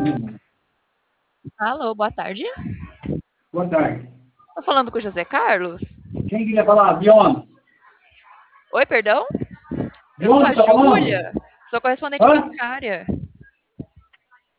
Alô, boa tarde. Boa tarde. Tô falando com o José Carlos? Quem queria falar? De onde? Oi, perdão? De Eu sou onde a tá falando? Júlia, sou correspondente Hã? bancária.